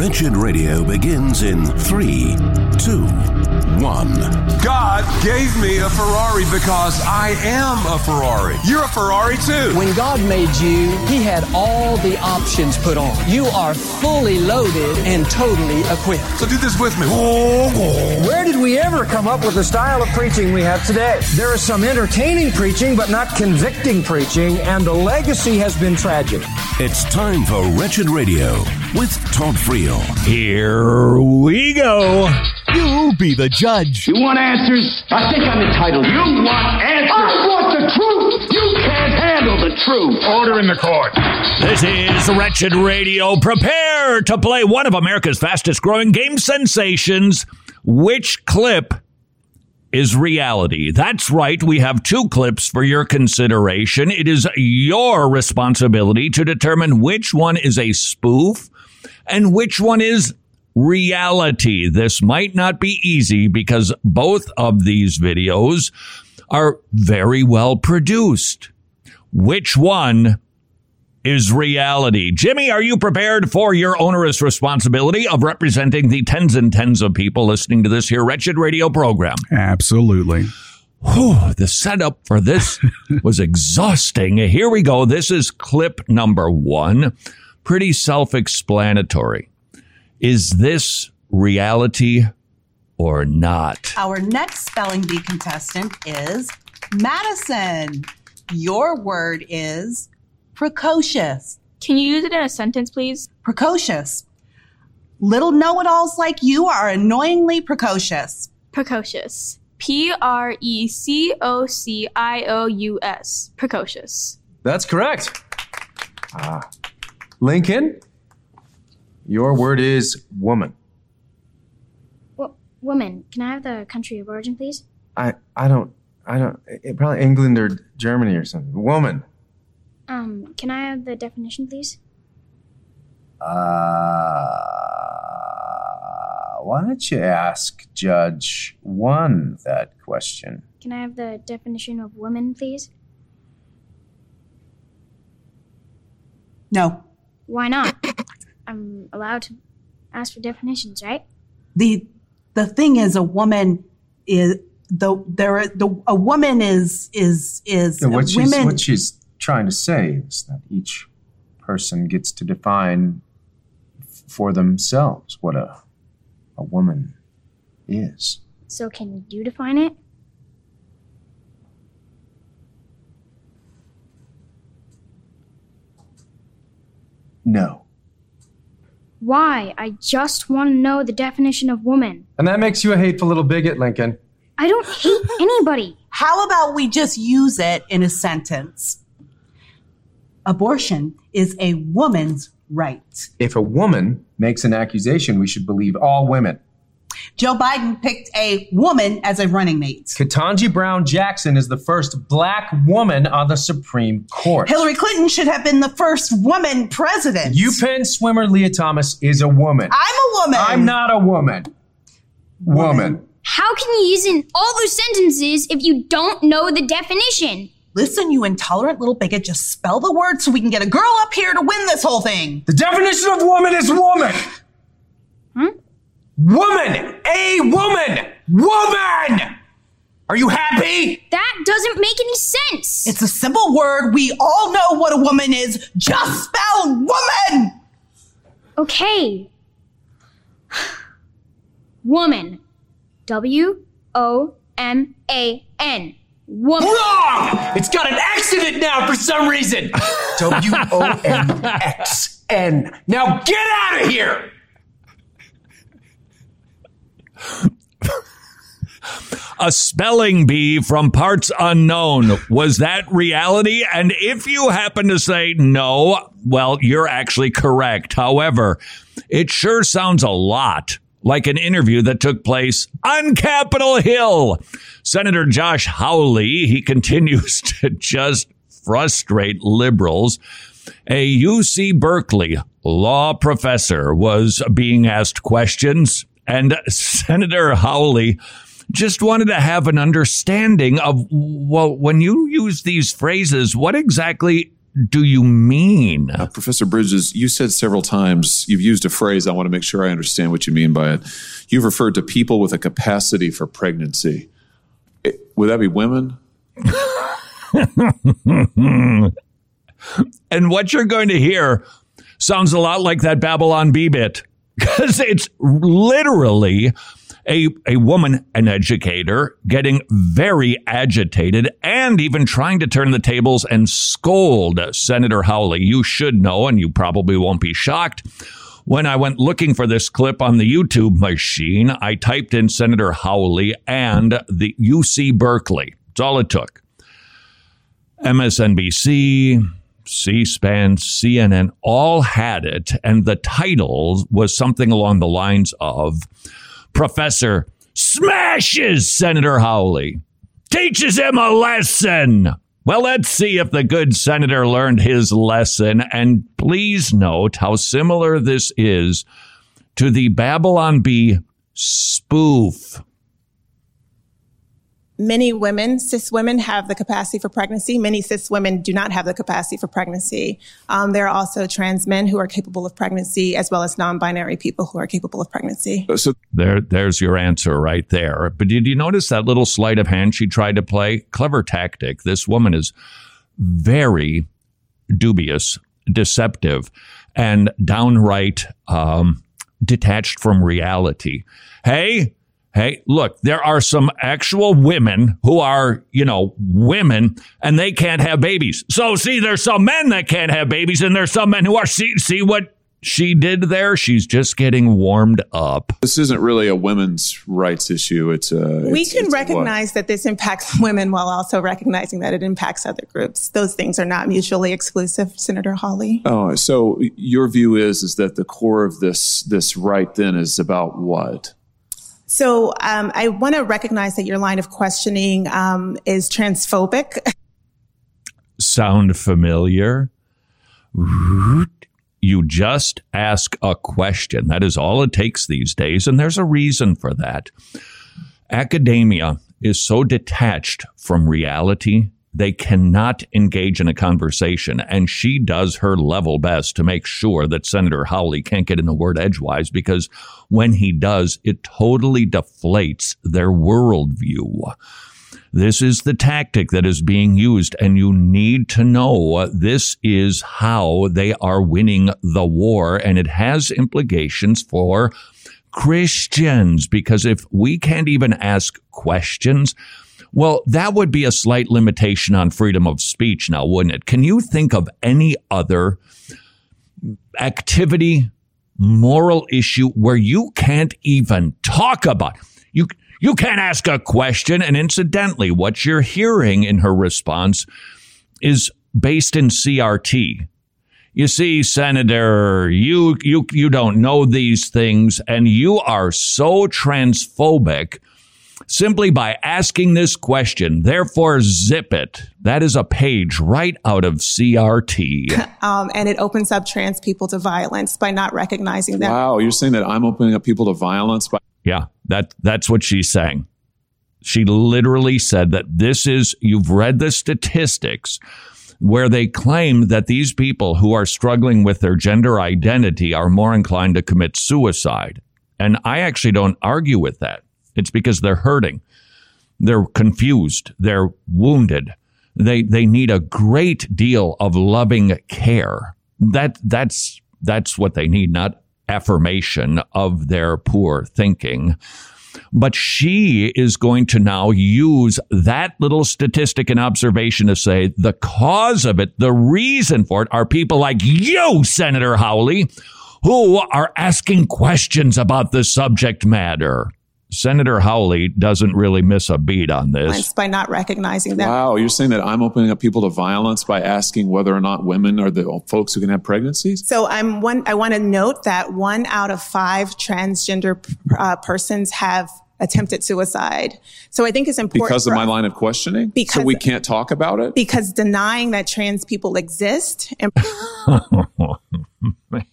Wretched Radio begins in 3, 2, 1. God gave me a Ferrari because I am a Ferrari. You're a Ferrari too. When God made you, He had all the options put on. You are fully loaded and totally equipped. So do this with me. Where did we ever come up with the style of preaching we have today? There is some entertaining preaching, but not convicting preaching, and the legacy has been tragic. It's time for Wretched Radio with Todd Friel. Here we go. You be the judge. You want answers? I think I'm entitled. You want answers? I want the truth. You can't handle the truth. Order in the court. This is Wretched Radio. Prepare to play one of America's fastest growing game sensations. Which clip is reality? That's right. We have two clips for your consideration. It is your responsibility to determine which one is a spoof and which one is reality. This might not be easy because both of these videos are very well produced. Which one is reality? Jimmy, are you prepared for your onerous responsibility of representing the tens and tens of people listening to this here Wretched Radio program? Absolutely. Whew, the setup for this was exhausting. Here we go. This is clip number 1. Pretty self-explanatory. Is this reality or not? Our next spelling bee contestant is Madison. Your word is precocious. Can you use it in a sentence, please? Precocious. Little know-it-alls like you are annoyingly precocious. Precocious. Precocious. Precocious. That's correct. Lincoln, your word is woman. Woman. Can I have the country of origin, please? I don't, probably England or Germany or something. Woman. Can I have the definition, please? Why don't you ask Judge 1 that question? Can I have the definition of woman, please? No. Why not? I'm allowed to ask for definitions, right? The thing is, a woman is a woman is what she's trying to say is that each person gets to define for themselves what a woman is. So can you define it? No. Why? I just want to know the definition of woman. And that makes you a hateful little bigot, Lincoln. I don't hate anybody. How about we just use it in a sentence? Abortion is a woman's right. If a woman makes an accusation, we should believe all women. Joe Biden picked a woman as a running mate. Ketanji Brown Jackson is the first black woman on the Supreme Court. Hillary Clinton should have been the first woman president. UPenn swimmer Leah Thomas is a woman. I'm a woman. I'm not a woman. Woman. How can you use in all those sentences if you don't know the definition? Listen, you intolerant little bigot, just spell the word so we can get a girl up here to win this whole thing. The definition of woman is woman. Woman! A woman! Woman! Are you happy? That doesn't make any sense. It's a simple word. We all know what a woman is. Just spell woman! Okay. Woman. W-O-M-A-N. Woman. Wrong! It's got an X in it now for some reason. W-O-M-X-N. Now get out of here! A spelling bee from parts unknown. Was that reality? And if you happen to say no, well, you're actually correct. However, it sure sounds a lot like an interview that took place on Capitol Hill. Senator Josh Hawley, he continues to just frustrate liberals. A UC Berkeley law professor was being asked questions, and Senator Hawley just wanted to have an understanding of, well, when you use these phrases, what exactly do you mean? Professor Bridges, you said several times, you've used a phrase, I want to make sure I understand what you mean by it. You've referred to people with a capacity for pregnancy. Would that be women? And what you're going to hear sounds a lot like that Babylon Bee bit, because it's literally a woman, an educator, getting very agitated and even trying to turn the tables and scold Senator Hawley. You should know, and you probably won't be shocked. When I went looking for this clip on the YouTube machine, I typed in Senator Hawley and the UC Berkeley. That's all it took. MSNBC, C-SPAN, CNN, all had it. And the title was something along the lines of Professor smashes Senator Hawley, teaches him a lesson. Well, let's see if the good senator learned his lesson. And please note how similar this is to the Babylon Bee spoof. Many women, cis women, have the capacity for pregnancy. Many cis women do not have the capacity for pregnancy. There are also trans men who are capable of pregnancy, as well as non-binary people who are capable of pregnancy. So there's your answer right there. But did you notice that little sleight of hand she tried to play? Clever tactic. This woman is very dubious, deceptive, and downright detached from reality. Hey, look, there are some actual women who are, women, and they can't have babies. So, see, there's some men that can't have babies, and there's some men who are. See what she did there? She's just getting warmed up. This isn't really a women's rights issue. We can recognize that this impacts women while also recognizing that it impacts other groups. Those things are not mutually exclusive, Senator Hawley. Oh, so your view is that the core of this right then is about what? So I want to recognize that your line of questioning is transphobic. Sound familiar? You just ask a question. That is all it takes these days, and there's a reason for that. Academia is so detached from reality, they cannot engage in a conversation, and she does her level best to make sure that Senator Hawley can't get in the word edgewise, because when he does, it totally deflates their worldview. This is the tactic that is being used, and you need to know this is how they are winning the war, and it has implications for Christians, because if we can't even ask questions, well, that would be a slight limitation on freedom of speech now, wouldn't it? Can you think of any other activity, moral issue where you can't even talk about? You can't ask a question. And incidentally, what you're hearing in her response is based in CRT. You see, Senator, you don't know these things, and you are so transphobic simply by asking this question. Therefore, zip it. That is a page right out of CRT. And it opens up trans people to violence by not recognizing them. Wow, you're saying that I'm opening up people to violence? Yeah, that's what she's saying. She literally said that you've read the statistics where they claim that these people who are struggling with their gender identity are more inclined to commit suicide. And I actually don't argue with that. It's because they're hurting. They're confused. They're wounded. They need a great deal of loving care. That's what they need, not affirmation of their poor thinking. But she is going to now use that little statistic and observation to say the cause of it, the reason for it, are people like you, Senator Hawley, who are asking questions about the subject matter. Senator Hawley doesn't really miss a beat on this. By not recognizing them. Wow, you're saying that I'm opening up people to violence by asking whether or not women are the folks who can have pregnancies? So I want to note that 1 out of 5 transgender persons have attempted suicide. So I think it's important. Because of my line of questioning? So we can't talk about it? Because denying that trans people exist. Man.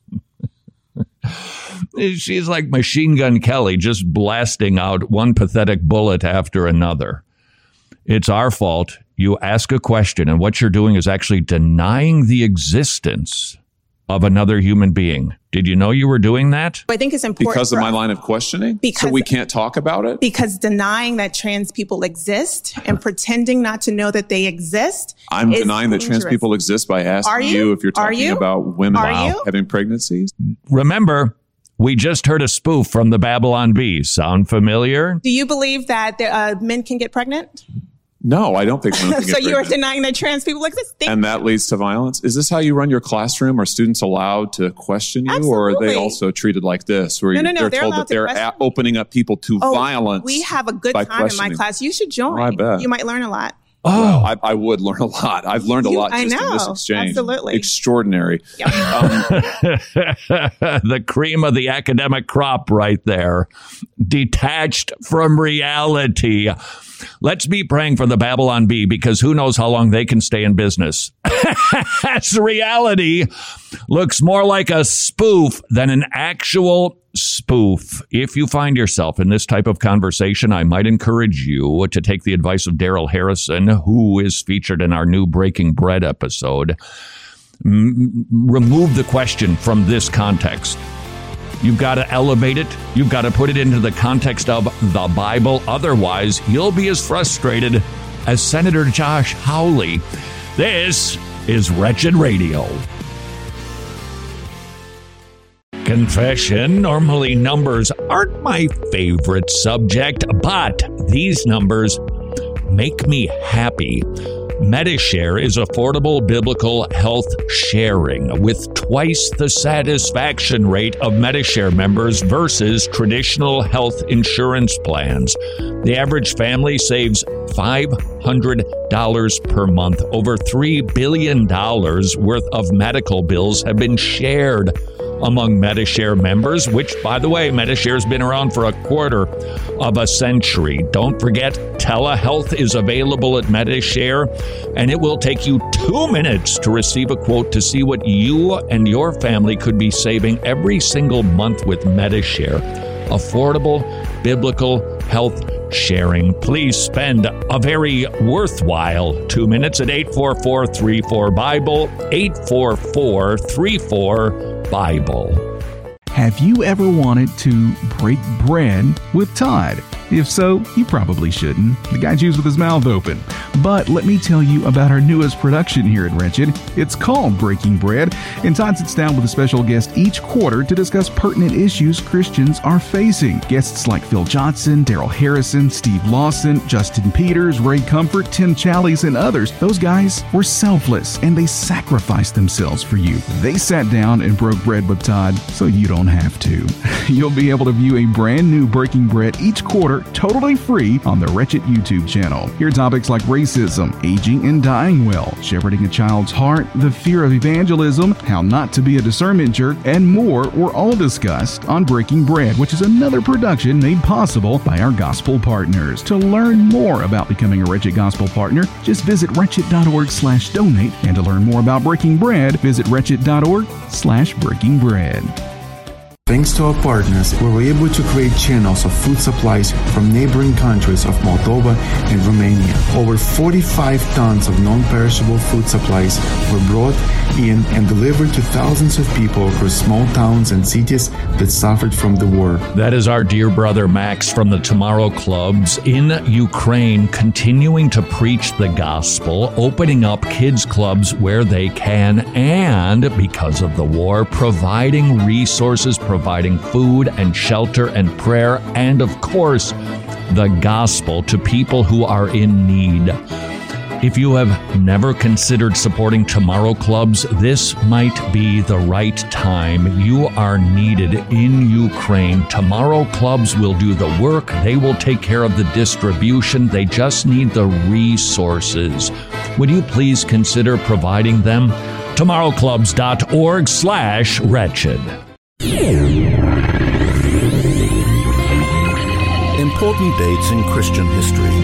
She's like Machine Gun Kelly, just blasting out one pathetic bullet after another. It's our fault. you ask a question, and what you're doing is actually denying the existence of another human being. Did you know you were doing that? I think it's important because of my line of questioning. So we can't talk about it. Because denying that trans people exist and pretending not to know that they exist. I'm denying that trans people exist by asking you if you're talking about women having pregnancies. Remember, we just heard a spoof from the Babylon Bee. Sound familiar? Do you believe that men can get pregnant? No, I don't think women can get So pregnant. you are denying that trans people exist? And that leads to violence? Is this how you run your classroom? Are students allowed to question you? Absolutely. Or are they also treated like this? Where No, they're told that they're opening up people to violence? We have a good time in my class. You should join. I bet. You might learn a lot. Oh, well, I would learn a lot. I've learned a lot just in this exchange. Absolutely. Extraordinary. Yep. The cream of the academic crop right there. Detached from reality. Let's be praying for the Babylon Bee, because who knows how long they can stay in business. As reality looks more like a spoof than an actual spoof. If you find yourself in this type of conversation, I might encourage you to take the advice of Daryl Harrison, who is featured in our new Breaking Bread episode. Remove the question from this context. You've got to elevate it. You've got to put it into the context of the Bible. Otherwise, you'll be as frustrated as Senator Josh Hawley. This is Wretched Radio. Confession, normally numbers aren't my favorite subject, but these numbers make me happy. Medishare is affordable biblical health sharing with twice the satisfaction rate of Medishare members versus traditional health insurance plans. The average family saves $500 per month. Over $3 billion worth of medical bills have been shared among Medishare members, which, by the way, Medishare's been around for a quarter of a century. Don't forget, telehealth is available at Medishare, and it will take you 2 minutes to receive a quote to see what you and your family could be saving every single month with Medishare. Affordable biblical health sharing. Please spend a very worthwhile 2 minutes at 844-34-BIBLE, 844-34-BIBLE. Have you ever wanted to break bread with Todd? If so, you probably shouldn't. The guy chews with his mouth open. But let me tell you about our newest production here at Wretched. It's called Breaking Bread, and Todd sits down with a special guest each quarter to discuss pertinent issues Christians are facing. Guests like Phil Johnson, Daryl Harrison, Steve Lawson, Justin Peters, Ray Comfort, Tim Challies, and others. Those guys were selfless, and they sacrificed themselves for you. They sat down and broke bread with Todd, so you don't have to. You'll be able to view a brand new Breaking Bread each quarter totally free on the Wretched YouTube channel. Hear topics like racism, aging and dying well, shepherding a child's heart, the fear of evangelism, how not to be a discernment jerk, and more were all discussed on Breaking Bread, which is another production made possible by our gospel partners. To learn more about becoming a Wretched Gospel partner, just visit wretched.org/donate, and to learn more about Breaking Bread, visit wretched.org/breakingbread. Thanks to our partners, we were able to create channels of food supplies from neighboring countries of Moldova and Romania. Over 45 tons of non-perishable food supplies were brought in and delivered to thousands of people across small towns and cities that suffered from the war. That is our dear brother Max from the Tomorrow Clubs in Ukraine, continuing to preach the gospel, opening up kids' clubs where they can, and because of the war, providing resources, providing food and shelter and prayer, and of course, the gospel to people who are in need. If you have never considered supporting Tomorrow Clubs, this might be the right time. You are needed in Ukraine. Tomorrow Clubs will do the work. They will take care of the distribution. They just need the resources. Would you please consider providing them? tomorrowclubs.org/wretched. Important dates in Christian history.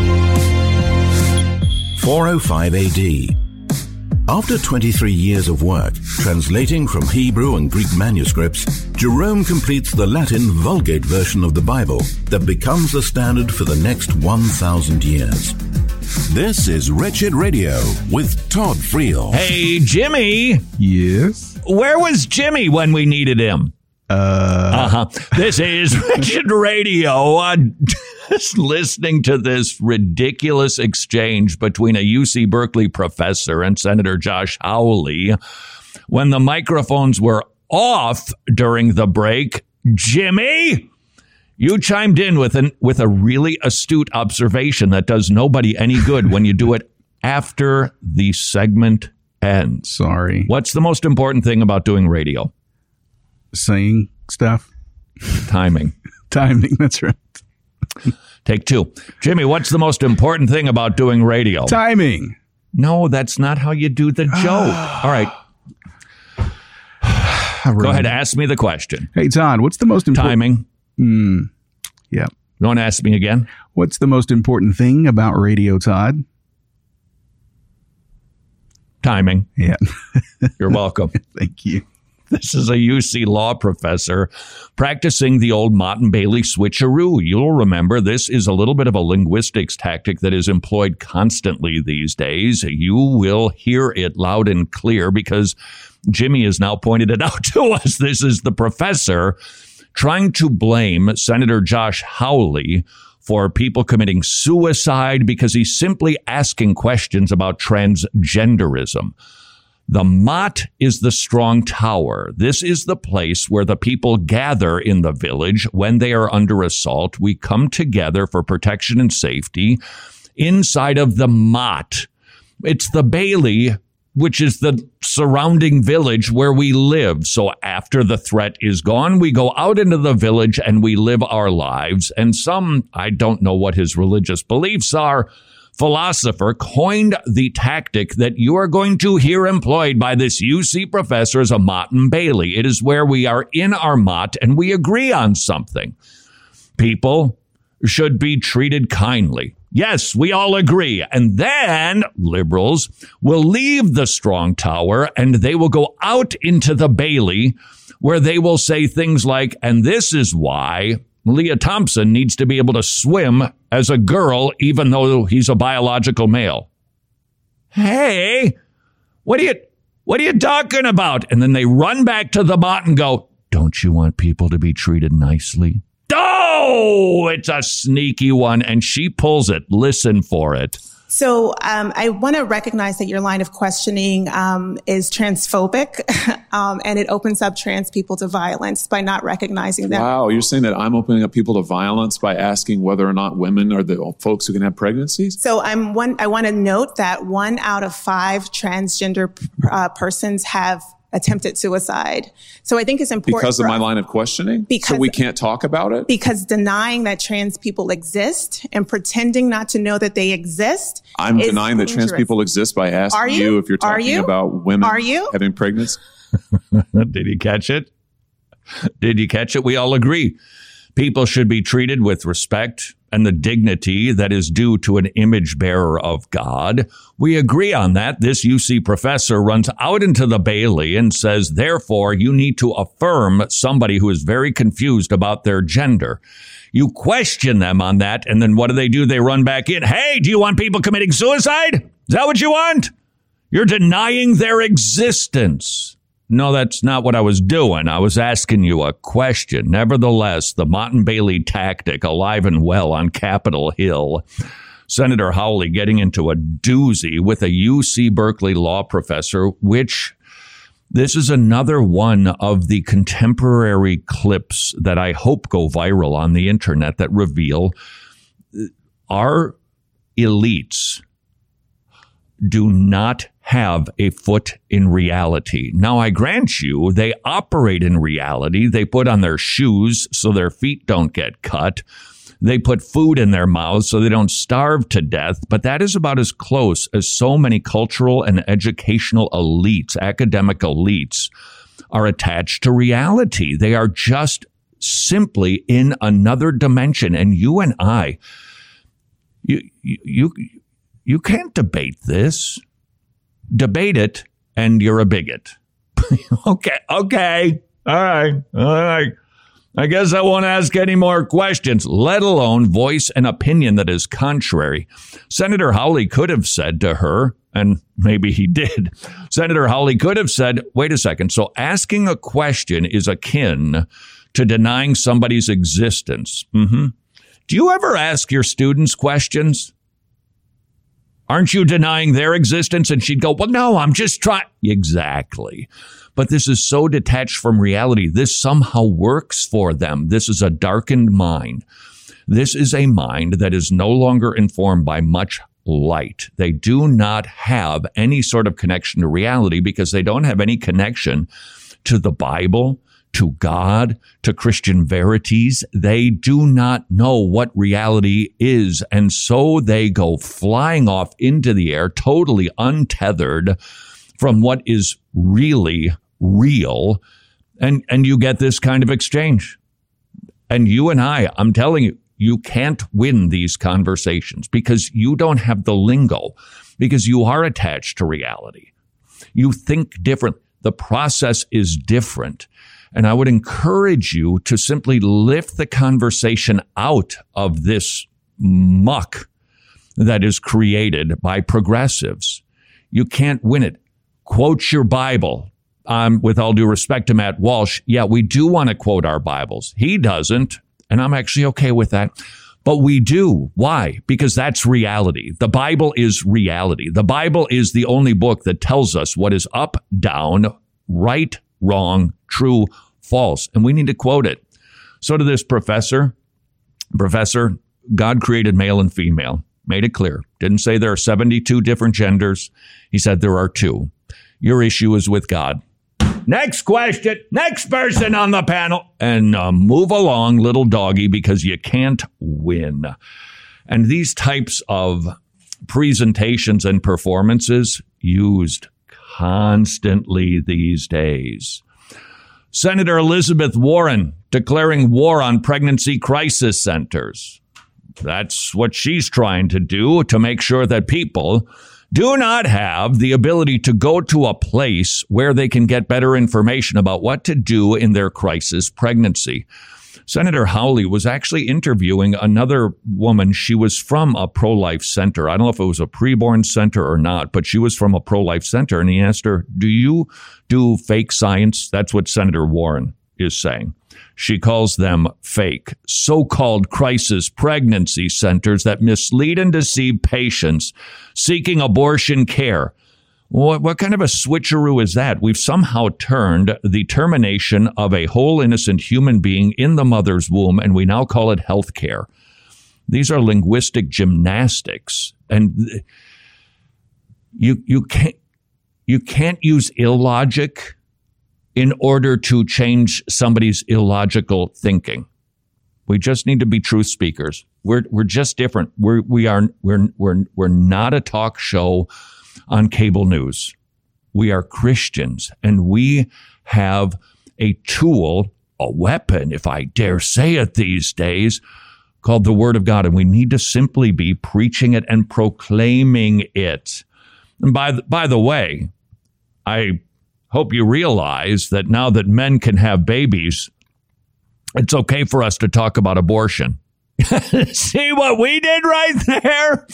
405 AD. After 23 years of work, translating from Hebrew and Greek manuscripts, Jerome completes the Latin Vulgate version of the Bible that becomes the standard for the next 1,000 years. This is Wretched Radio with Todd Friel. Hey, Jimmy. Yes? Where was Jimmy when we needed him? This is Wretched Radio. Just listening to this ridiculous exchange between a UC Berkeley professor and Senator Josh Hawley. When the microphones were off during the break, Jimmy, you chimed in with a really astute observation that does nobody any good when you do it after the segment ends. Sorry. What's the most important thing about doing radio? Saying stuff. Timing. Timing, that's right. Take two. Jimmy, what's the most important thing about doing radio? Timing. No, that's not how you do the joke. All right. Go ahead, ask me the question. Hey, Todd, what's the most important... Timing. Yeah. You want to ask me again? What's the most important thing about radio, Todd? Timing. Yeah. You're welcome. Thank you. This is a UC law professor practicing the old Mott and Bailey switcheroo. You'll remember this is a little bit of a linguistics tactic that is employed constantly these days. You will hear it loud and clear because Jimmy has now pointed it out to us. This is the professor trying to blame Senator Josh Hawley for people committing suicide because he's simply asking questions about transgenderism. The Mott is the strong tower. This is the place where the people gather in the village when they are under assault. We come together for protection and safety inside of the Mott. It's the Bailey, which is the surrounding village where we live. So after the threat is gone, we go out into the village and we live our lives. And some, I don't know what his religious beliefs are, philosopher coined the tactic that you are going to hear employed by this UC professor as a Mott and Bailey. It is where we are in our Mott and we agree on something. People should be treated kindly. Yes, we all agree. And then liberals will leave the strong tower and they will go out into the Bailey where they will say things like, and this is why Leah Thompson needs to be able to swim as a girl, even though he's a biological male. Hey, what are you talking about? And then they run back to the Mott and go, don't you want people to be treated nicely? Oh, it's a sneaky one. And she pulls it. Listen for it. So I want to recognize that your line of questioning is transphobic, and it opens up trans people to violence by not recognizing them. Wow, you're saying that I'm opening up people to violence by asking whether or not women are the folks who can have pregnancies? So I want to note that 1 out of 5 transgender persons have attempted suicide. So I think it's important because of my line of questioning. So we can't talk about it because denying that trans people exist and pretending not to know that they exist. I'm denying that trans people exist by asking you if you're talking about women having pregnancy. Did you catch it? Did you catch it? We all agree. People should be treated with respect and the dignity that is due to an image bearer of God. We agree on that. This UC professor runs out into the Bailey and says, therefore, you need to affirm somebody who is very confused about their gender. You question them on that, and then what do? They run back in. Hey, do you want people committing suicide? Is that what you want? You're denying their existence. No, that's not what I was doing. I was asking you a question. Nevertheless, the Mott and Bailey tactic alive and well on Capitol Hill. Senator Hawley getting into a doozy with a UC Berkeley law professor, which this is another one of the contemporary clips that I hope go viral on the internet that reveal our elites do not have a foot in reality. Now, I grant you, they operate in reality. They put on their shoes so their feet don't get cut. They put food in their mouths so they don't starve to death. But that is about as close as so many cultural and educational elites, academic elites, are attached to reality. They are just simply in another dimension. And you and I, you can't debate this. Debate it, and you're a bigot. Okay. All right. I guess I won't ask any more questions, let alone voice an opinion that is contrary. Senator Hawley could have said to her, and maybe he did, Senator Hawley could have said, wait a second, so asking a question is akin to denying somebody's existence. Mm-hmm. Do you ever ask your students questions? Aren't you denying their existence? And she'd go, well, no, I'm just trying. Exactly. But this is so detached from reality. This somehow works for them. This is a darkened mind. This is a mind that is no longer informed by much light. They do not have any sort of connection to reality because they don't have any connection to the Bible, to God, to Christian verities. They do not know what reality is. And so they go flying off into the air, totally untethered from what is really real. And you get this kind of exchange. And you and I'm telling you, you can't win these conversations because you don't have the lingo, because you are attached to reality. You think different. The process is different. And I would encourage you to simply lift the conversation out of this muck that is created by progressives. You can't win it. Quote your Bible. With all due respect to Matt Walsh, yeah, we do want to quote our Bibles. He doesn't, and I'm actually okay with that. But we do. Why? Because that's reality. The Bible is reality. The Bible is the only book that tells us what is up, down, right, wrong, true, false. And we need to quote it. So to this professor, God created male and female, made it clear. Didn't say there are 72 different genders. He said there are 2. Your issue is with God. Next question. Next person on the panel. And move along, little doggy, because you can't win. And these types of presentations and performances used constantly these days. Senator Elizabeth Warren declaring war on pregnancy crisis centers. That's what she's trying to do to make sure that people do not have the ability to go to a place where they can get better information about what to do in their crisis pregnancy. Senator Hawley was actually interviewing another woman. She was from a pro-life center. I don't know if it was a preborn center or not, but she was from a pro-life center. And he asked her, do you do fake science? That's what Senator Warren is saying. She calls them fake, so-called crisis pregnancy centers that mislead and deceive patients seeking abortion care. What kind of a switcheroo is that? We've somehow turned the termination of a whole innocent human being in the mother's womb, and we now call it health care. These are linguistic gymnastics, and you can't use illogic in order to change somebody's illogical thinking. We just need to be truth speakers. We're just different. We're not a talk show on cable news. We are Christians, and we have a tool, a weapon, if I dare say it these days, called the Word of God, and we need to simply be preaching it and proclaiming it. And by the way, I hope you realize that now that men can have babies, it's okay for us to talk about abortion. See what we did right there?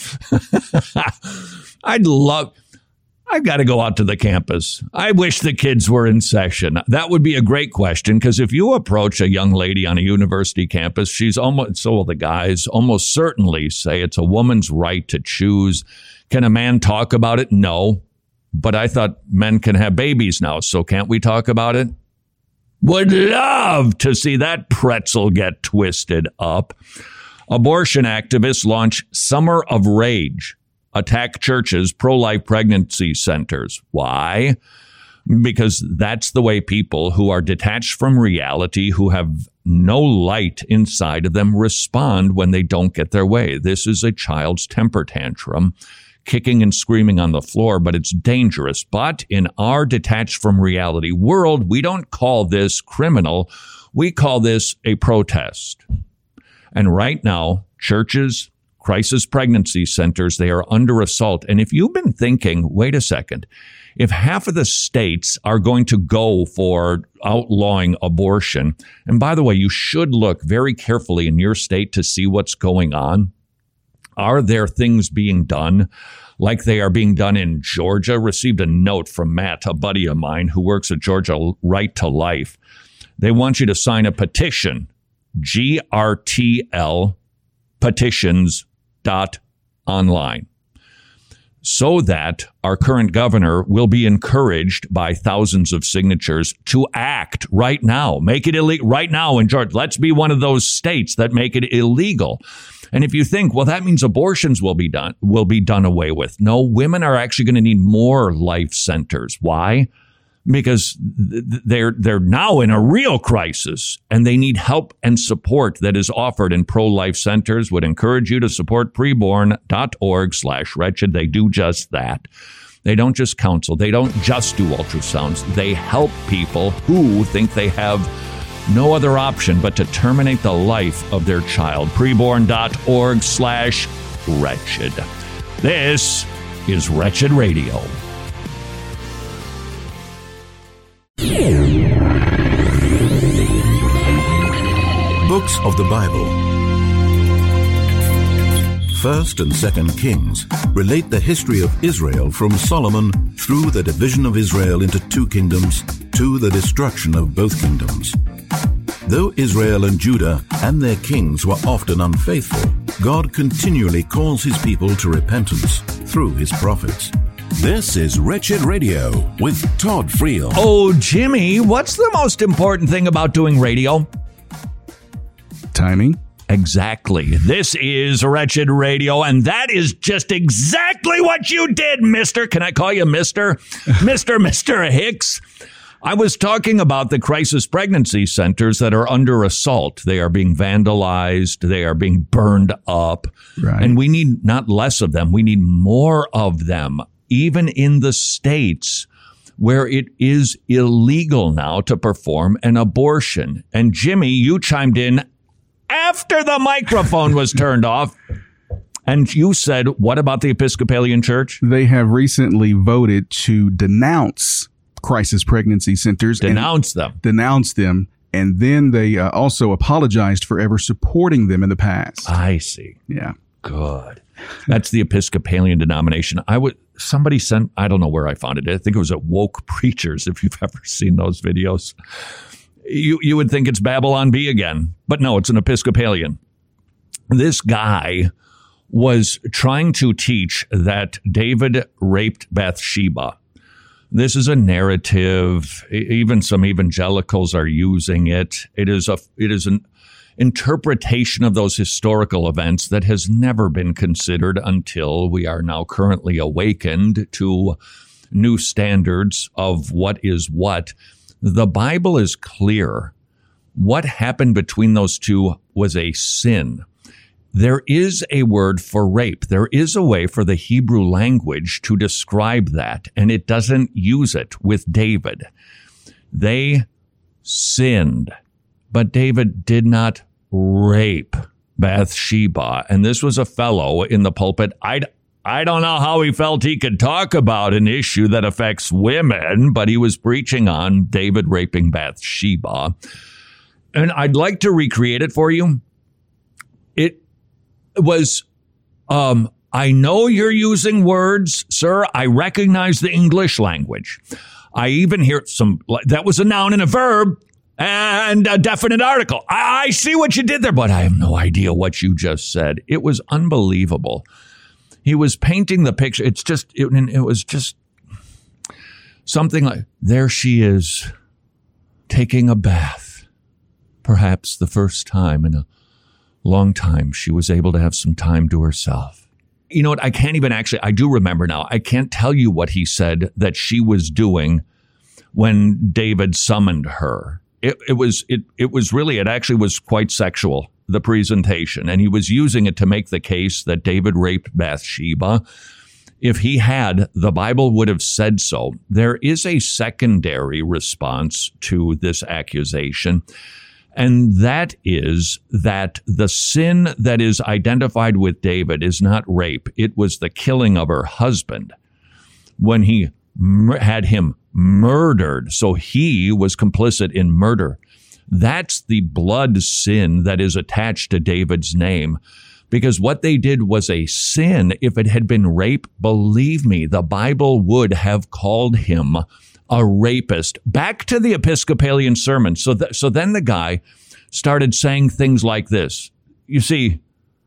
I've got to go out to the campus. I wish the kids were in session. That would be a great question, because if you approach a young lady on a university campus, so will the guys, almost certainly say it's a woman's right to choose. Can a man talk about it? No. But I thought men can have babies now, so can't we talk about it? Would love to see that pretzel get twisted up. Abortion activists launch Summer of Rage. Attack churches, pro-life pregnancy centers. Why? Because that's the way people who are detached from reality, who have no light inside of them, respond when they don't get their way. This is a child's temper tantrum, kicking and screaming on the floor, but it's dangerous. But in our detached from reality world, we don't call this criminal. We call this a protest. And right now, churches, crisis pregnancy centers, they are under assault. And if you've been thinking, wait a second, if half of the states are going to go for outlawing abortion. And by the way, you should look very carefully in your state to see what's going on. Are there things being done like they are being done in Georgia? Received a note from Matt, a buddy of mine who works at Georgia Right to Life. They want you to sign a petition, GRTL petitions.online, so that our current governor will be encouraged by thousands of signatures to act right now. Make it illegal right now in Georgia. Let's be one of those states that make it illegal. And if you think, well, that means abortions will be done away with. No, women are actually going to need more life centers. Why? Because they're now in a real crisis, and they need help and support that is offered in pro-life centers. Would encourage you to support preborn.org/wretched. They do just that. They don't just counsel. They don't just do ultrasounds. They help people who think they have no other option but to terminate the life of their child. Preborn.org/wretched. This is Wretched Radio. Books of the Bible. 1st and 2nd Kings relate the history of Israel from Solomon through the division of Israel into 2 kingdoms to the destruction of both kingdoms. Though Israel and Judah and their kings were often unfaithful, God continually calls his people to repentance through his prophets. This is Wretched Radio with Todd Friel. Oh, Jimmy, what's the most important thing about doing radio? Timing. Exactly. This is Wretched Radio, and that is just exactly what you did, mister. Can I call you mister? Mr. Hicks. I was talking about the crisis pregnancy centers that are under assault. They are being vandalized. They are being burned up. Right. And we need not less of them. We need more of them, even in the states where it is illegal now to perform an abortion. And Jimmy, you chimed in after the microphone was turned off. And you said, what about the Episcopalian Church? They have recently voted to denounce crisis pregnancy centers. Denounce them. And then they also apologized for ever supporting them in the past. I see. Yeah. Good. That's the Episcopalian denomination. Somebody sent, I don't know where I found it. I think it was at Woke Preachers, if you've ever seen those videos. You would think it's Babylon Bee again, but no, it's an Episcopalian. This guy was trying to teach that David raped Bathsheba. This is a narrative. Even some evangelicals are using it. It is an interpretation of those historical events that has never been considered until we are now currently awakened to new standards of what is what. The Bible is clear. What happened between those two was a sin. There is a word for rape. There is a way for the Hebrew language to describe that, and it doesn't use it with David. They sinned, but David did not rape Bathsheba. And this was a fellow in the pulpit. I don't know how he felt he could talk about an issue that affects women, but he was preaching on David raping Bathsheba. And I'd like to recreate it for you. It was, I know you're using words, sir. I recognize the English language. I even hear that was a noun and a verb and a definite article. I see what you did there, but I have no idea what you just said. It was unbelievable. He was painting the picture. It was just something like, there she is taking a bath. Perhaps the first time in a long time she was able to have some time to herself. You know what? I do remember now. I can't tell you what he said that she was doing when David summoned her. It actually was quite sexual, the presentation, and he was using it to make the case that David raped Bathsheba. If he had, the Bible would have said so. There is a secondary response to this accusation, and that is that the sin that is identified with David is not rape. It was the killing of her husband when he had him murdered. So he was complicit in murder. That's the blood sin that is attached to David's name. Because what they did was a sin. If it had been rape, believe me, the Bible would have called him a rapist. Back to the Episcopalian sermon. So then the guy started saying things like this. You see,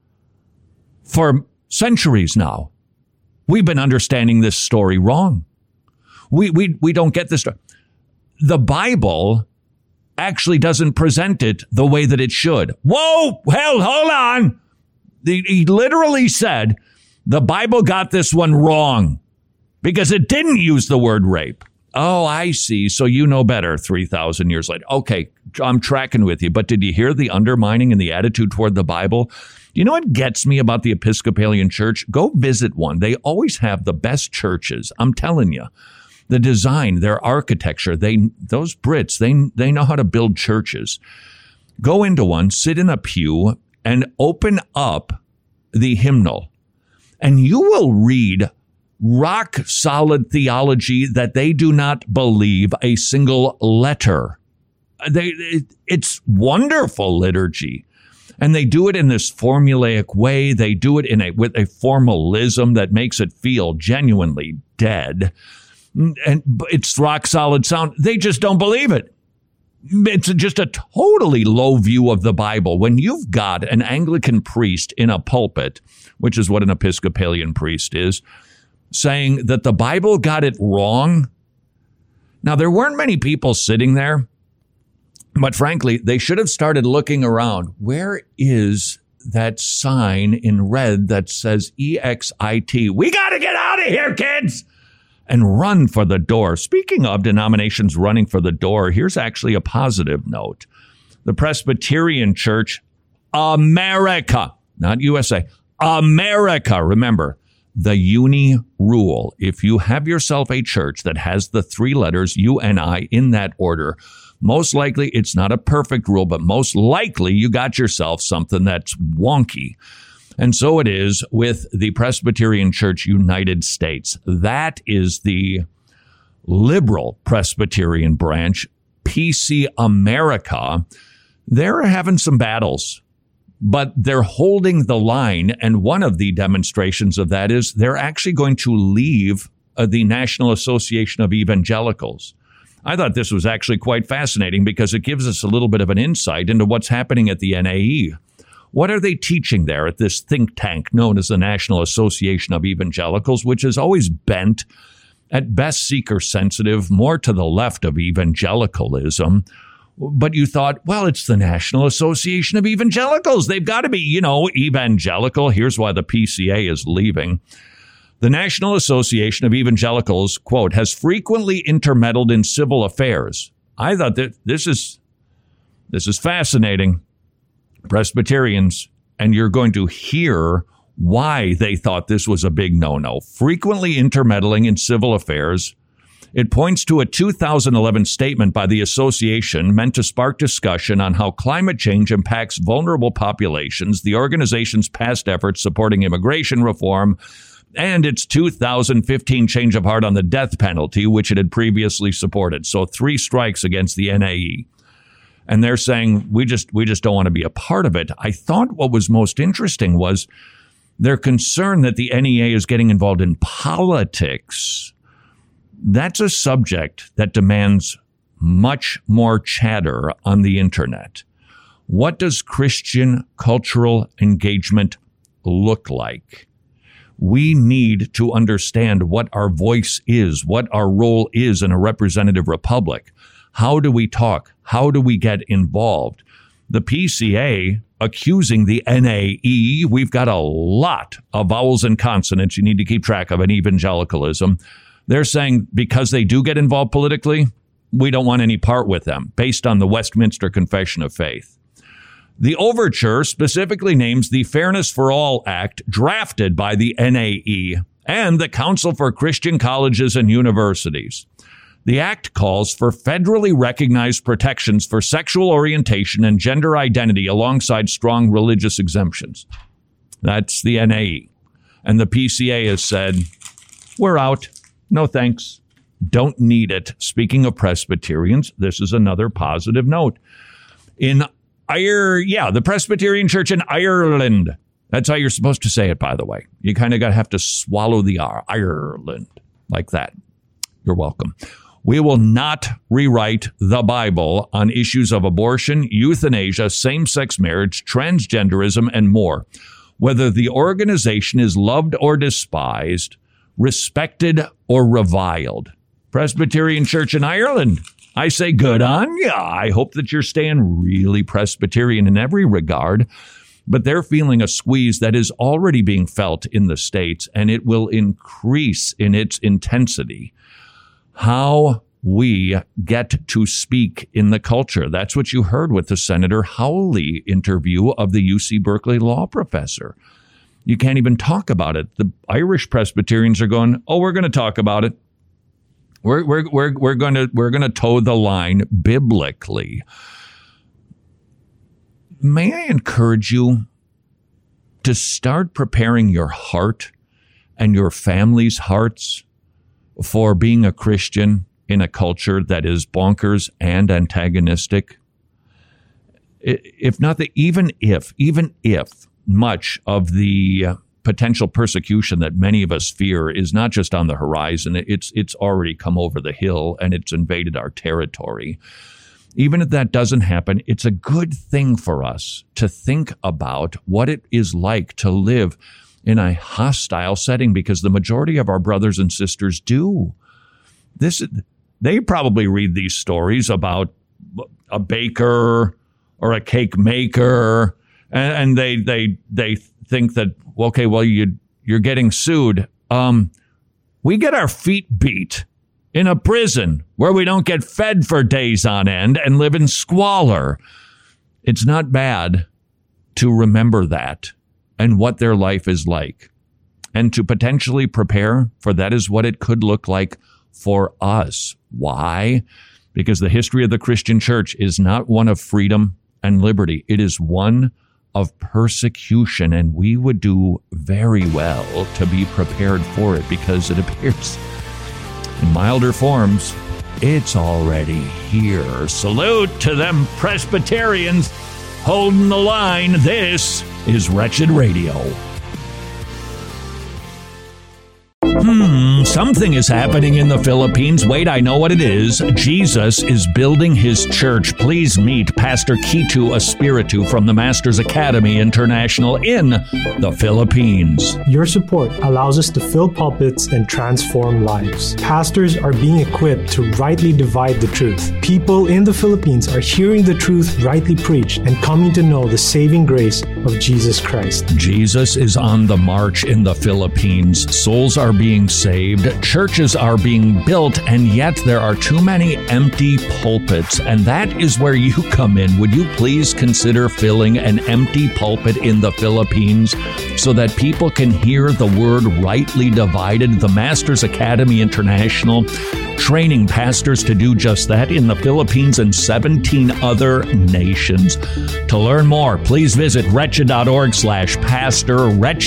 for centuries now, we've been understanding this story wrong. We don't get this story. The Bible actually doesn't present it the way that it should. Whoa, hell, hold on. He literally said the Bible got this one wrong because it didn't use the word rape. Oh, I see. So you know better 3,000 years later. Okay, I'm tracking with you. But did you hear the undermining and the attitude toward the Bible? You know what gets me about the Episcopalian Church? Go visit one. They always have the best churches. I'm telling you. The design, their architecture, those Brits, they know how to build churches. Go into one, sit in a pew, and open up the hymnal, and you will read rock solid theology that they do not believe a single letter. It's wonderful liturgy, and they do it in this formulaic way. They do it with a formalism that makes it feel genuinely dead, and it's rock solid sound. They just don't believe it. It's just a totally low view of the Bible. When you've got an Anglican priest in a pulpit, which is what an Episcopalian priest is, saying that the Bible got it wrong. Now, there weren't many people sitting there, but frankly, they should have started looking around. Where is that sign in red that says EXIT? We got to get out of here, kids! And run for the door. Speaking of denominations running for the door, here's actually a positive note. The Presbyterian Church, America, not USA, America. Remember, the uni rule. If you have yourself a church that has the three letters UNI in that order, most likely it's not a perfect rule, but most likely you got yourself something that's wonky. And so it is with the Presbyterian Church United States. That is the liberal Presbyterian branch, PC America. They're having some battles, but they're holding the line. And one of the demonstrations of that is they're actually going to leave the National Association of Evangelicals. I thought this was actually quite fascinating because it gives us a little bit of an insight into what's happening at the NAE. What are they teaching there at this think tank known as the National Association of Evangelicals, which is always bent, at best seeker-sensitive, more to the left of evangelicalism? But you thought, well, it's the National Association of Evangelicals. They've got to be, evangelical. Here's why the PCA is leaving. The National Association of Evangelicals, quote, has frequently intermeddled in civil affairs. I thought that this is fascinating. Presbyterians, and you're going to hear why they thought this was a big no-no. Frequently intermeddling in civil affairs. It points to a 2011 statement by the association meant to spark discussion on how climate change impacts vulnerable populations, the organization's past efforts supporting immigration reform, and its 2015 change of heart on the death penalty, which it had previously supported. So 3 strikes against the NAE. And they're saying, we just don't want to be a part of it. I thought what was most interesting was their concern that the NEA is getting involved in politics. That's a subject that demands much more chatter on the internet. What does Christian cultural engagement look like? We need to understand what our voice is, what our role is in a representative republic. How do we talk? How do we get involved? The PCA accusing the NAE, we've got a lot of vowels and consonants you need to keep track of in evangelicalism. They're saying because they do get involved politically, we don't want any part with them, based on the Westminster Confession of Faith. The overture specifically names the Fairness for All Act drafted by the NAE and the Council for Christian Colleges and Universities. The act calls for federally recognized protections for sexual orientation and gender identity alongside strong religious exemptions. That's the NAE. And the PCA has said, we're out. No thanks. don't need it. Speaking of Presbyterians, this is another positive note. In the Presbyterian Church in Ireland. That's how you're supposed to say it, by the way. You kind of have to swallow the R. Ireland, like that. You're welcome. We will not rewrite the Bible on issues of abortion, euthanasia, same-sex marriage, transgenderism, and more. Whether the organization is loved or despised, respected or reviled. Presbyterian Church in Ireland. I say good on ya. I hope that you're staying really Presbyterian in every regard. But they're feeling a squeeze that is already being felt in the States, and it will increase in its intensity. How we get to speak in the culture. That's what you heard with the Senator Hawley interview of the UC Berkeley law professor. You can't even talk about it. The Irish Presbyterians are going, oh, we're going to talk about it. We're going to toe the line biblically. May I encourage you to start preparing your heart and your family's hearts for being a Christian in a culture that is bonkers and antagonistic? If not, even if much of the potential persecution that many of us fear is not just on the horizon, it's already come over the hill and it's invaded our territory. Even if that doesn't happen, it's a good thing for us to think about what it is like to live in a hostile setting, because the majority of our brothers and sisters do. They probably read these stories about a baker or a cake maker, and they think that, okay, well, you're getting sued. We get our feet beat in a prison where we don't get fed for days on end and live in squalor. It's not bad to remember that and what their life is like, and to potentially prepare for that is what it could look like for us. Why? Because the history of the Christian church is not one of freedom and liberty. It is one of persecution, and we would do very well to be prepared for it, because it appears in milder forms, it's already here. Salute to them Presbyterians holding the line. This is Wretched Radio. Something is happening in the Philippines. Wait, I know what it is. Jesus is building his church. Please meet Pastor Kitu Espiritu from the Masters Academy International in the Philippines. Your support allows us to fill pulpits and transform lives. Pastors are being equipped to rightly divide the truth. People in the Philippines are hearing the truth rightly preached and coming to know the saving grace of Jesus Christ. Jesus is on the march in the Philippines. Souls are being saved. Churches are being built, and yet there are too many empty pulpits. And that is where you come in. Would you please consider filling an empty pulpit in the Philippines so that people can hear the word rightly divided? The Masters Academy International, training pastors to do just that in the Philippines and 17 other nations. To learn more, please visit wretched.org/pastor,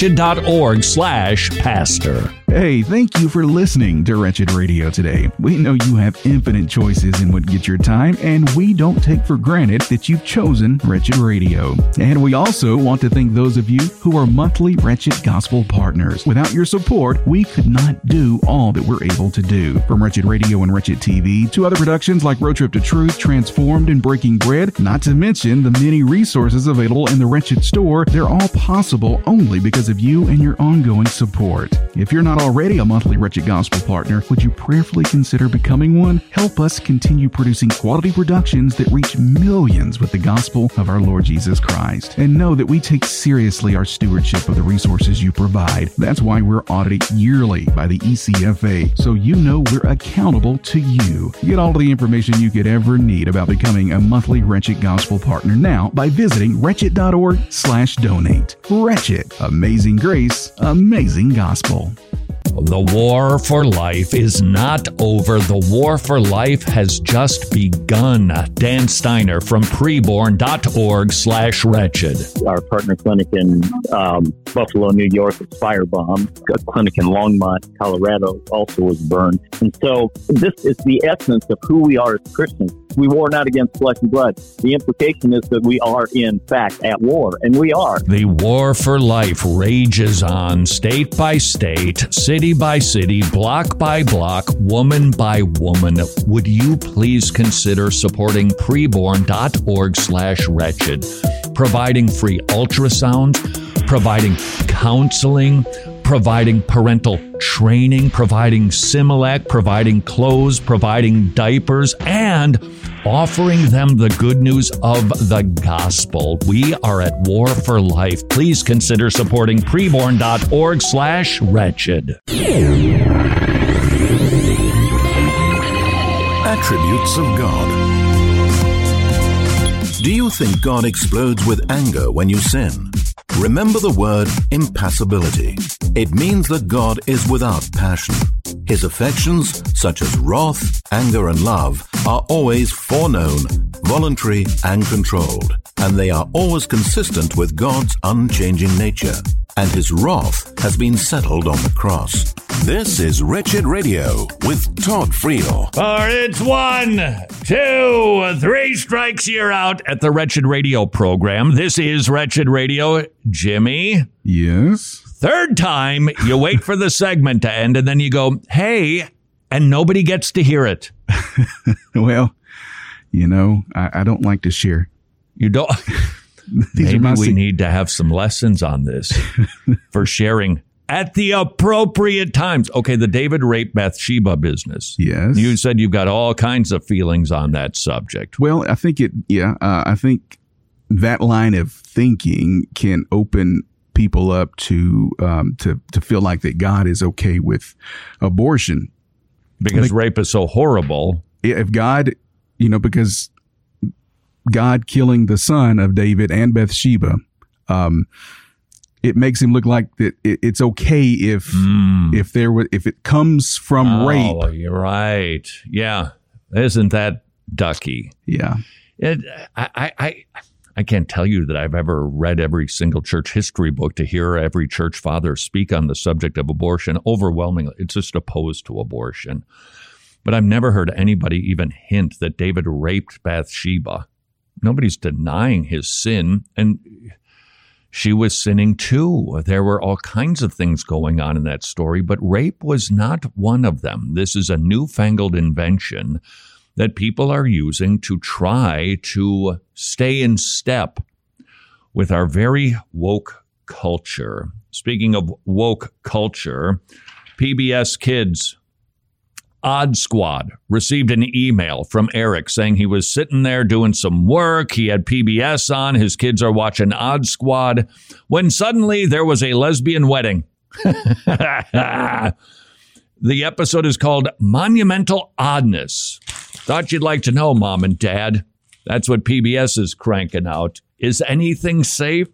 wretched.org/pastor. Hey, thank you for listening to Wretched Radio today. We know you have infinite choices in what gets your time, and we don't take for granted that you've chosen Wretched Radio. And we also want to thank those of you who are monthly Wretched Gospel partners. Without your support, we could not do all that we're able to do. From Wretched Radio and Wretched TV to other productions like Road Trip to Truth, Transformed, and Breaking Bread, not to mention the many resources available in the Wretched store, they're all possible only because of you and your ongoing support. If you're not already a monthly Wretched Gospel partner, would you prayerfully consider becoming one? Help us continue producing quality productions that reach millions with the gospel of our Lord Jesus Christ. And know that we take seriously our stewardship of the resources you provide. That's why we're audited yearly by the ECFA, so you know we're accountable to you. Get all the information you could ever need about becoming a monthly Wretched Gospel partner now by visiting wretched.org/donate. Wretched. Amazing grace, amazing gospel. The war for life is not over. The war for life has just begun. Dan Steiner from preborn.org/wretched. Our partner clinic in Buffalo, New York was firebombed. A clinic in Longmont, Colorado also was burned. And so this is the essence of who we are as Christians. We war not against flesh and blood. The implication is that we are, in fact, at war, and we are. The war for life rages on, state by state, city by city, block by block, woman by woman. Would you please consider supporting preborn.org/wretched, providing free ultrasound, providing counseling, providing parental training, providing Similac, providing clothes, providing diapers, and offering them the good news of the gospel. We are at war for life. Please consider supporting preborn.org/wretched. Attributes of God. Do you think God explodes with anger when you sin? Remember the word impassibility. It means that God is without passion. His affections, such as wrath, anger, and love, are always foreknown, voluntary, and controlled, and they are always consistent with God's unchanging nature. And his wrath has been settled on the cross. This is Wretched Radio with Todd Friel. It's 1, 2, 3 strikes, you're out at the Wretched Radio program. This is Wretched Radio. Jimmy? Yes? Third time, you wait for the segment to end, and then you go, hey, and nobody gets to hear it. Well, you know, I don't like to share. You don't? Maybe we need to have some lessons on this for sharing at the appropriate times. Okay, the David Rape Bathsheba business. Yes. You said you've got all kinds of feelings on that subject. Well, I think I think that line of thinking can open people up to feel like that God is okay with abortion. Because rape is so horrible. If God, because God killing the son of David and Bathsheba, it makes him look like that it's okay if it comes from rape. Oh, you're right. Yeah, isn't that ducky? Yeah. I can't tell you that I've ever read every single church history book to hear every church father speak on the subject of abortion. Overwhelmingly, it's just opposed to abortion. But I've never heard anybody even hint that David raped Bathsheba. Nobody's denying his sin, and she was sinning too. There were all kinds of things going on in that story, but rape was not one of them. This is a newfangled invention that people are using to try to stay in step with our very woke culture. Speaking of woke culture, PBS Kids Odd Squad received an email from Eric saying he was sitting there doing some work. He had PBS on. His kids are watching Odd Squad when suddenly there was a lesbian wedding. The episode is called Monumental Oddness. Thought you'd like to know, Mom and Dad. That's what PBS is cranking out. Is anything safe?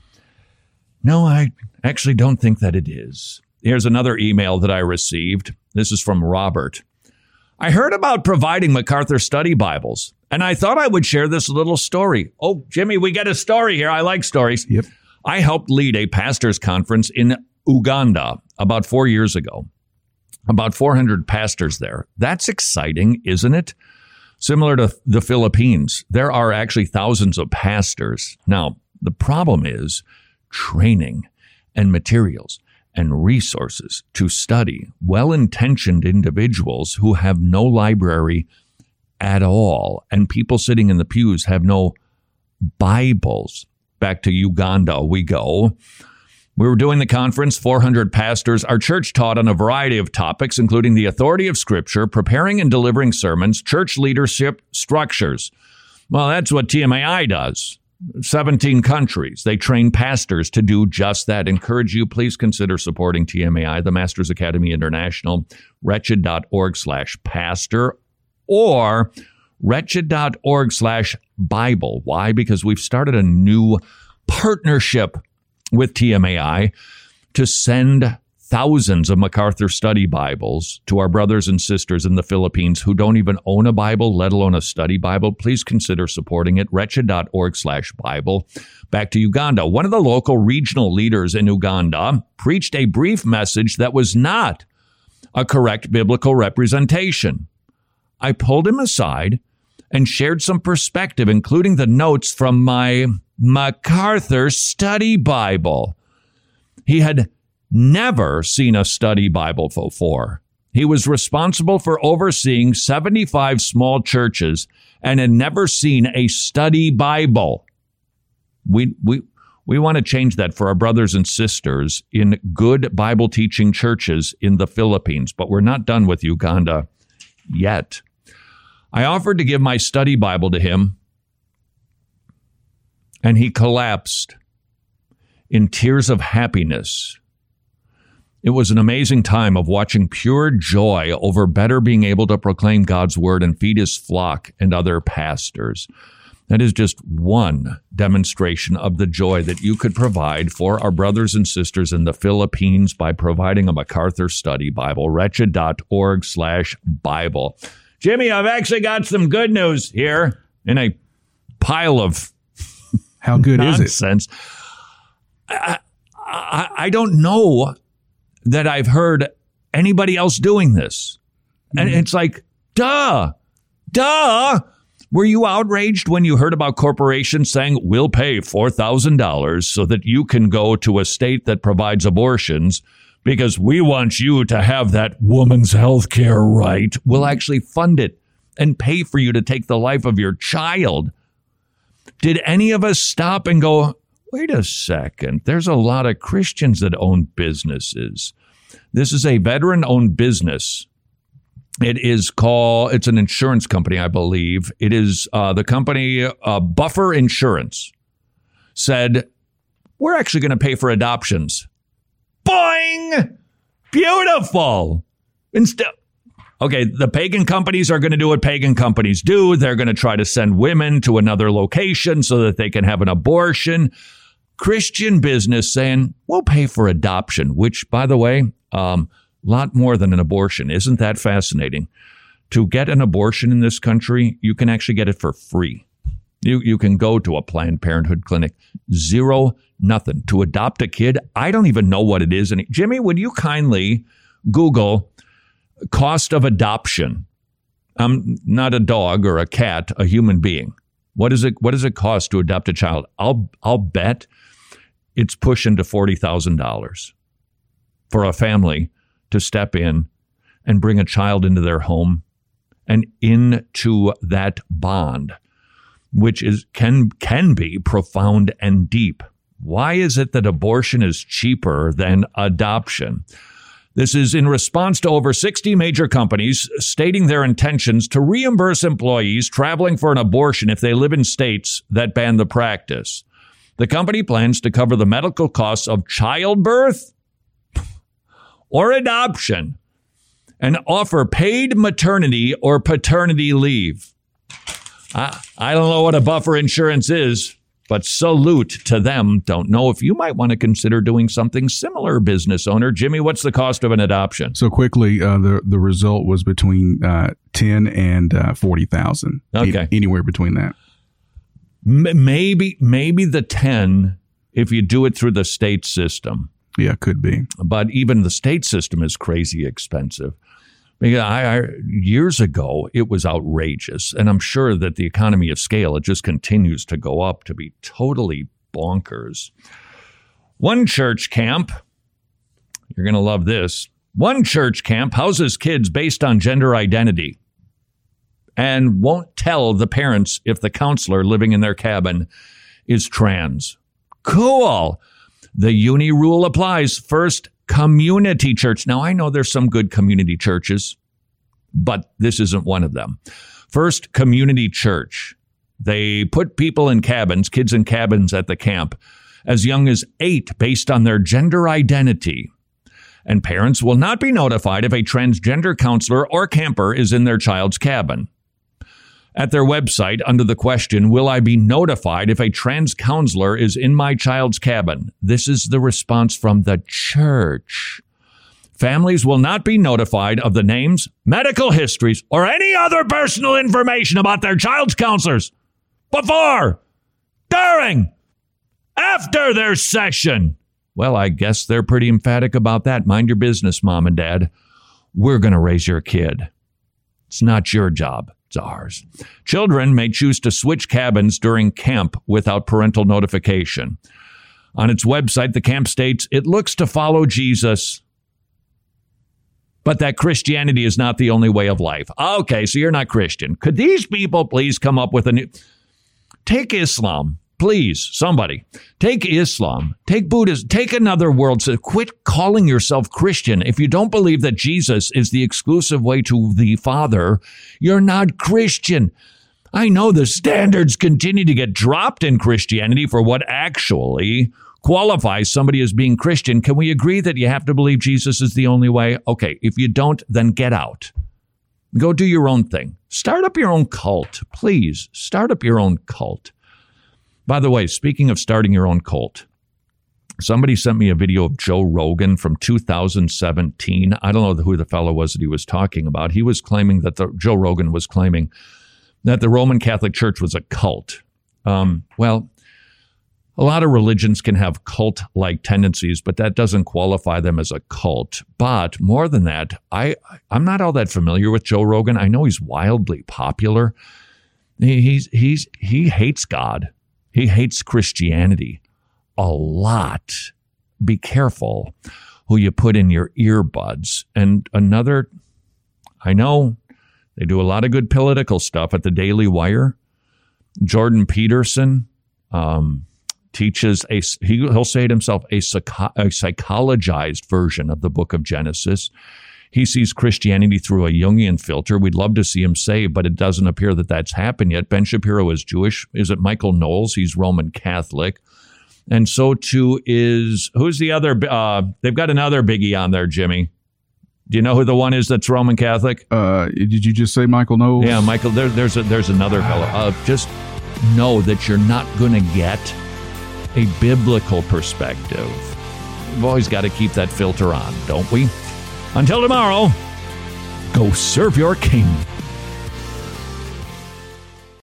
No, I actually don't think that it is. Here's another email that I received. This is from Robert. I heard about providing MacArthur Study Bibles, and I thought I would share this little story. Oh, Jimmy, we get a story here. I like stories. Yep. I helped lead a pastors' conference in Uganda about 4 years ago. About 400 pastors there. That's exciting, isn't it? Similar to the Philippines, there are actually thousands of pastors. Now, the problem is training and materials and resources to study well-intentioned individuals who have no library at all, and people sitting in the pews have no Bibles. Back to Uganda we go. We were doing the conference, 400 pastors. Our church taught on a variety of topics, including the authority of Scripture, preparing and delivering sermons, church leadership structures. Well, that's what TMAI does. 17 countries. They train pastors to do just that. Encourage you, please consider supporting TMAI, the Masters Academy International, wretched.org/pastor, or wretched.org/Bible. Why? Because we've started a new partnership with TMAI to send thousands of MacArthur study Bibles to our brothers and sisters in the Philippines who don't even own a Bible, let alone a study Bible. Please consider supporting it. Wretched.org/Bible. Back to Uganda. One of the local regional leaders in Uganda preached a brief message that was not a correct biblical representation. I pulled him aside and shared some perspective, including the notes from my MacArthur study Bible. He had never seen a study Bible before. He was responsible for overseeing 75 small churches and had never seen a study Bible. We want to change that for our brothers and sisters in good Bible teaching churches in the Philippines, but we're not done with Uganda yet. I offered to give my study Bible to him, and he collapsed in tears of happiness. It was an amazing time of watching pure joy over better being able to proclaim God's word and feed his flock and other pastors. That is just one demonstration of the joy that you could provide for our brothers and sisters in the Philippines by providing a MacArthur study Bible. Wretched.org/Bible. Jimmy, I've actually got some good news here in a pile of how good nonsense. Is it? I don't know that I've heard anybody else doing this. And it's like, duh. Were you outraged when you heard about corporations saying, we'll pay $4,000 so that you can go to a state that provides abortions because we want you to have that woman's health care right? We'll actually fund it and pay for you to take the life of your child. Did any of us stop and go, wait a second, there's a lot of Christians that own businesses. This is a veteran-owned business. It's an insurance company, I believe. It is the company Buffer Insurance said, we're actually going to pay for adoptions. Boing! Beautiful. Okay, the pagan companies are going to do what pagan companies do. They're going to try to send women to another location so that they can have an abortion. Christian business saying, we'll pay for adoption, which, by the way, lot more than an abortion. Isn't that fascinating? To get an abortion in this country, you can actually get it for free. You can go to a Planned Parenthood clinic. Zero, nothing. To adopt a kid, I don't even know what it is. And Jimmy, would you kindly Google cost of adoption? Not a dog or a cat, a human being. What does it cost to adopt a child? I'll bet it's pushing to $40,000 for a family to step in and bring a child into their home and into that bond, which can be profound and deep. Why is it that abortion is cheaper than adoption? This is in response to over 60 major companies stating their intentions to reimburse employees traveling for an abortion if they live in states that ban the practice. The company plans to cover the medical costs of childbirth or adoption and offer paid maternity or paternity leave. I don't know what a buffer insurance is, but salute to them. Don't know if you might want to consider doing something similar, business owner. Jimmy, what's the cost of an adoption? So quickly, the result was between 10 and 40,000. Okay, anywhere between that. Maybe the 10 if you do it through the state system. Yeah, could be. But even the state system is crazy expensive. Years ago, it was outrageous. And I'm sure that the economy of scale, it just continues to go up to be totally bonkers. One church camp, you're going to love this. One church camp houses kids based on gender identity and won't tell the parents if the counselor living in their cabin is trans. Cool. The uni rule applies. First Community Church. Now, I know there's some good community churches, but this isn't one of them. First Community Church. They put people in cabins, kids in cabins at the camp, as young as 8 based on their gender identity. And parents will not be notified if a transgender counselor or camper is in their child's cabin. At their website, under the question, will I be notified if a trans counselor is in my child's cabin? This is the response from the church. Families will not be notified of the names, medical histories, or any other personal information about their child's counselors before, during, after their session. Well, I guess they're pretty emphatic about that. Mind your business, Mom and Dad. We're going to raise your kid. It's not your job. It's ours. Children may choose to switch cabins during camp without parental notification. On its website, the camp states, it looks to follow Jesus, but that Christianity is not the only way of life. Okay, so you're not Christian. Could these people please come up with a new... Take Islam, please, somebody. Take Islam. Take Buddhism. Take another world. So quit calling yourself Christian. If you don't believe that Jesus is the exclusive way to the Father, you're not Christian. I know the standards continue to get dropped in Christianity for what actually qualifies somebody as being Christian. Can we agree that you have to believe Jesus is the only way? Okay, if you don't, then get out. Go do your own thing. Start up your own cult. Please, start up your own cult. By the way, speaking of starting your own cult, somebody sent me a video of Joe Rogan from 2017. I don't know who the fellow was that he was talking about. He was claiming that Joe Rogan was claiming that the Roman Catholic Church was a cult. Well, a lot of religions can have cult-like tendencies, but that doesn't qualify them as a cult. But more than that, I'm not all that familiar with Joe Rogan. I know he's wildly popular. He hates God. He hates Christianity a lot. Be careful who you put in your earbuds. And another, I know they do a lot of good political stuff at the Daily Wire. Jordan Peterson teaches he'll say it himself, a psychologized version of the book of Genesis. He sees Christianity through a Jungian filter. We'd love to see him saved, but it doesn't appear that that's happened yet. Ben Shapiro is Jewish. Is it Michael Knowles? He's Roman Catholic. And so too who's the other? They've got another biggie on there, Jimmy. Do you know who the one is that's Roman Catholic? Did you just say Michael Knowles? Yeah, Michael. There's another fellow. Just know that you're not going to get a biblical perspective. We've always got to keep that filter on, don't we? Until tomorrow, go serve your king.